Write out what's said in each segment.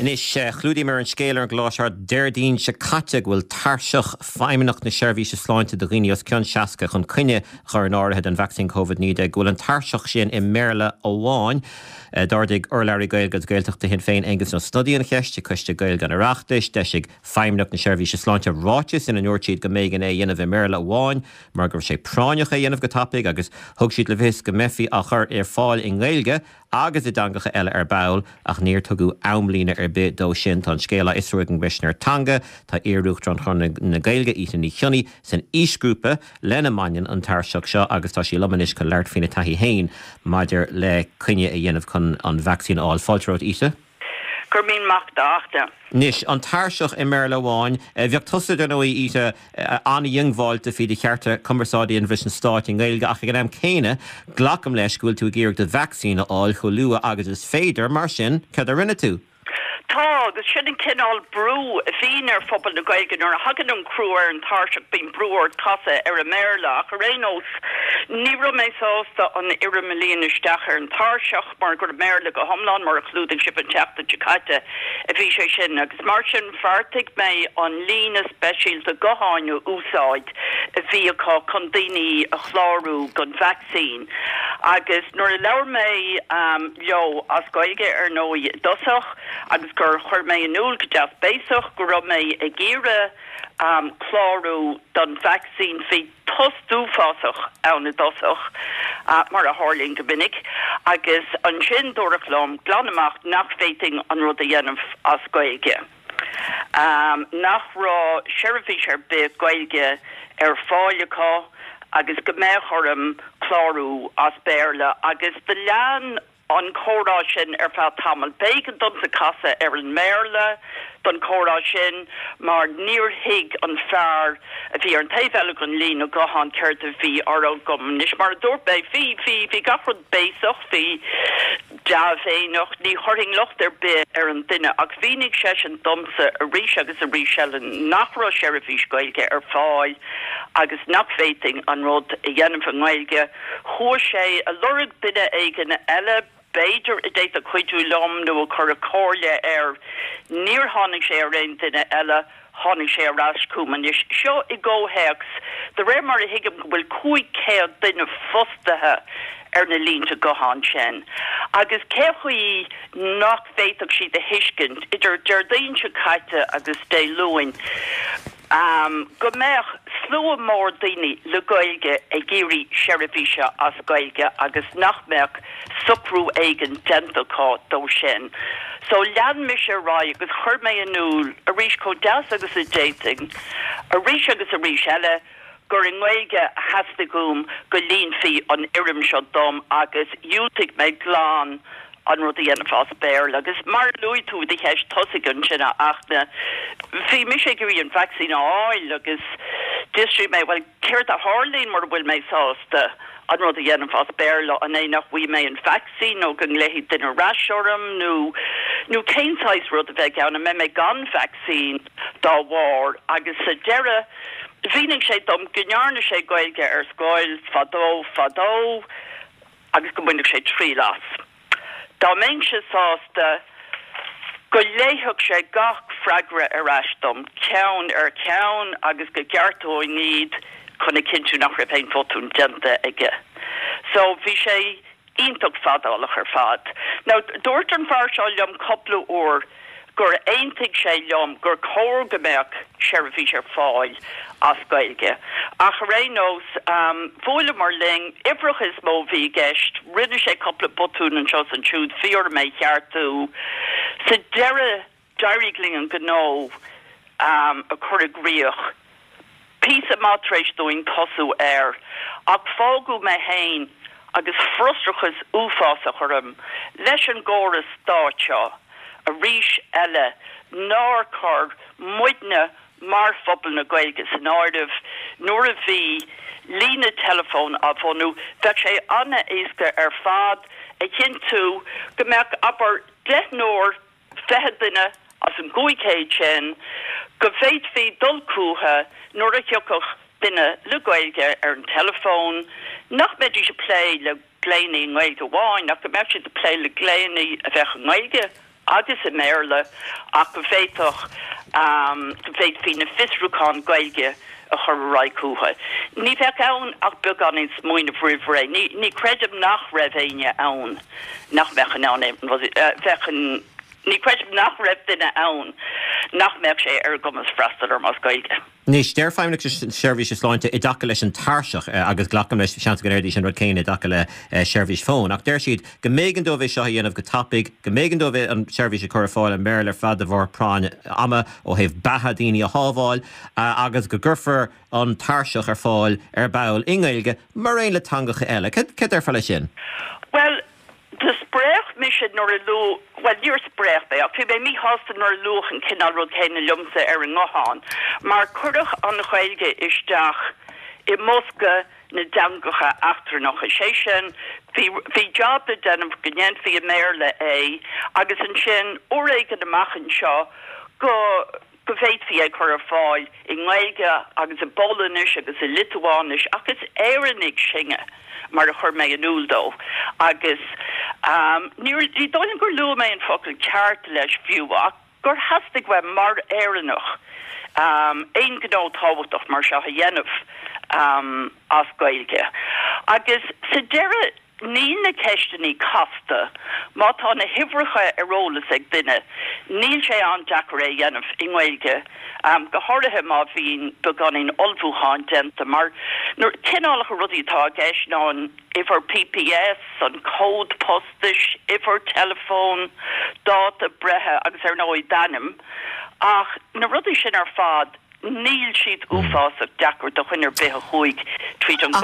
Inis chlúdaí mar an scéalar an gláisiar deirdín se caite bhfuil tarseach feimimeach na seirbhíse sláinte do ghineos ceann seaca chun cuine chur an áirithe an vaccín COVID-19 bhfuil an tarseach sin i méle óháin. Dardig urlairí gailge gailteachta hin féin agus nó studíon cheiste chuiste gail gan arachtais, deisig feimimeach na seirbhíse sláinte ráitis in an úirtíad go mégan é dhéanamh i méle óháin, mar gur sé práineach é dhéanamh go tapig agus thug siad le bhís go mefií a chur ar fáil in gailge agus I dangacha eile ar bail ach níor tugu aumlína ar bit dó sin tá scéala isruigh an brisnar tanga tá iarúcht an chun na gailge íta ní chioni san ísgrúpa lena mainin an tarseach seo agus tá sí lomanis go leart fina taithí hain maidir le cuine a dhéanamh chun an vaccín áil fáilteóid íta. Gurmín machta. Nis, an tarseach I méle óháin, bheag tusa den óí íta anna dionghváilte fi de chearta conversádaí an bhris an stáit in gailge ach gan am céine glacham leis gúil tú géirg de vaccín áil chu lua agus is féidir mar sin cad a rinne tú. Tá, gus sin cinál brú a bhíar fphobal na gailge nuair a hagan an crúir an tarseach bín brúir tasa ar a méle ach a réós ní raibh mé sásta an iire milíon isteach ar an tarseach mar gur méle go thomláin mar a chlúdaigh sib an teachta Jakarta a bhí sé sin agus mar sin fartig mé an lína speisialta goháinú úsáid a bhí aá chun daoine a chláirú gon vaccín agus nuair a leabhar mé leo as gailge ar nói dosach agus gur chuir mé an úl go deas béisach go raibh mé a géire chlárú don vaccín fé tosú fásach anna dosach mar a hálín go binnig agus an sin dúrachlám glanamach nach féting an rud a dhéanamh as gailge. Nach rá sheriffís ar bit gailge ar fáileá agus go mé chorm chlárú as béirle agus de lean an chórá sin ar fá tamil bacon dom sa casa ar an méle don chórá sin mar níorthaigh an fearr a bhí ar an taobhheile an lín a gohan ceirta bhí ar an gom nis mar dúirbé hí gafrad béisach hí deabhéach ní choring locht ar bit ar an duine ach bhínig sé an domsa a ríis agus a rísellen nachrá sheriffís gailge ar fáil agus nachféting an rud a dhéanamh an gailge chuair sé a lurig duine éigen eile Beidir a déit a cuiidú lom nó a chur a cóirle ar níor tháinig sé ar réon duine eile tháinig sé ar rascúman is seo I ggóthés de réir mar a hiigem go bhfuil cúig céad duine fostathe ar na línta gohan sin. Agus céchuí nach féiteach si de hiiscint idir deirdaon se caite agus dé luin. Go méach slua mór daoine le gailge a géirí sheriffíse as gailge agus nachmeach suprú éigen dentalá dó sin. So lean mis sé rá agus chuir mé anúl a ríis có deas agus a dating, a ríis agus a ríis eile gur in gailge heasta gúm go líon fi an irim seo dom agus dúigh mé glán an rud a dhéanamh as béir agus mar luí tú d heis tosagan sinna achna bhí mis sé gurí an vaccín áil agus distri mé bhfuil ceirt a hálín mar bhfuil mé sásta an rud a dhéanamh as béir le an é nach bhí mé an vaccín nó go léhí duine ráisiorm nó céintáis rud a bheith anna mé gan vaccín dá bhhar agus sa deire bhínig sé dom gnearna sé gailge ar scoil fadó agus go bhainnig sé trí las. Tá mén se sásta go léthach sé gach freigra ar eistom ceann ar ceann agus go geartóid níd chuna cinú nach raibh féin fotún denta aige. So bhí sé ionntach fadálach ar fad. Now dúirt an fearr seo leom coppla uair gur éintigh sé leom gur cóir gomeach sheriffís ar fáil as gailge. Ach rénós bhla mar ling ifrach is mó bhí geist rinne sé coppla botún an seos an siúd fior mé cheartú sa deire dairigling an gó a chur agríoch pí a matrééis doing cosú air ach fágu mé hain agus frustrachas úfás a chum leis an góras stáiteo a ríis eile ná chur muidne mar fphobal na gailge san áirdh nuair a bhí lína telefón a bhhanú bheith sé anna éasca ar fad a chin tú go mbeadh aber 10 nóir feithe duine as an gúicéid sin go bhféad fé dulcúthe nuair a ceoch duine le gailge ar an telefón nach méid se plé le gléanaí gailge bháin nach go mbeadh si de plé le gléanaí a bheith an gailge agus a méle ach go féitoch féit fi na fisrúán gaige a chu raicúha. Ní feic ann ach bu an in smoin a bhrúhré. Ní credim nach raibhéine ann nach mechan an fechan ní credim nach raibh duine ann nach meach sé gomas freistal mas gaige. Nís déir feimnach seirbhís sláinte i daca leis an tarseach agus ghlacham leis sean go réirdí sin rud céine daca le seirbhís fón. Ach déir siad go mégan dó bheith seo dhéanamh go tapig, go mégan dó bheith an seirbhís chur fáil an méir ar fad a bhór práin ama ó heh batha daoine a hábháil agus go gurfar an tarseach ar fáil ar bail ingailge mar réon le tangacha eile. Cé ar fáile sin? Well, de sprech mis nor lo well you're sprech be fi be mi hosten nor lochen kinal rod keine lumse an ngohan maar kurch an de geige is dag in Moske na dangocha after noch session vi job de den genent vi merle agus an sin orige de machen seo go Geveit fi chu fáil in Gaeilge agus a Bolanish agus a Lithuanish agus éannig singe mar a chur mé an úldó agus ní dóin gur lu mé an focail ceart leis fiúach gur hastig we mar éannach ein gná táhaach mar se a dhéanamh as Gaeilge agus sa deire ní na ceistení casta má tá na hifricha arólas ag duine níl sé an Jackar dhéanamh in Gaeilge go háirithe má bhín beganin olbhúáin denta mar nuair cinálacha rudítá gceis ná an ifar PPS an cód postais ifar telefón dáta brethe agus ar nóid danim ach na rudí sin ar fad níl siad úfásach Jackar do chuinar bethe chuig trí an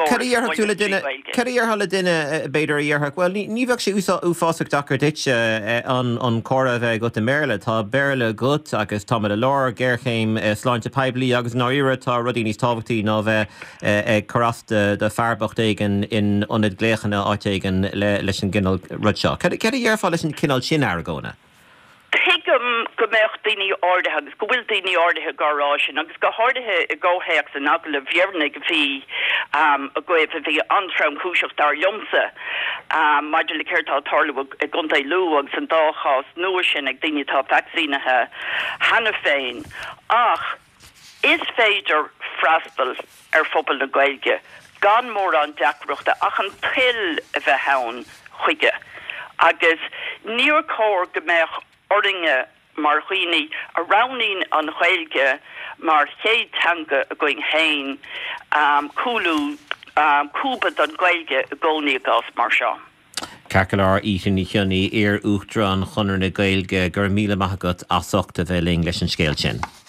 Ceir hala duine beidir a dhearthach? Well, ní bheadh sé úfásach Jackar ditse an chora bheith go a méle tá béle gut agus tá a lár ggéirchéim sláinte peblií agus náire tá rudí níos táhachttaí ná bheith ag chorásta de fearbacht éigen in onad gléchanna áitéigen leis an gcinál rud seo. Ceir dhearfá leis an cinál sin aragóna? Pigam go mecht daoine áirithe agus go bhfuil daoine áirithe garrásin agus go háirithe I ggóthaíocht an agla le bhearnig bhí a goibh a bhí antram chúiseacht ar liomsa maidir le ceirtá tarla a guntaí lú agus an dáchás nua sin ag daoine tá vaccínathe hena féin ach is féidir freastal ar phobal na Gaeilge gan mór an deacrachta ach an til a bheith hain chuige agus níor cór go meach oringe mar chuoine a ranín an Gaeilge mar chéadtanga a going hain cúlú cúbad an Gaeilge a gcónaí agus mar seo. Cearcailár íthní cheannaí ar uachtra an chunir na Gaeilge gur míle maithagad as 8 bheith leis an scéil sin.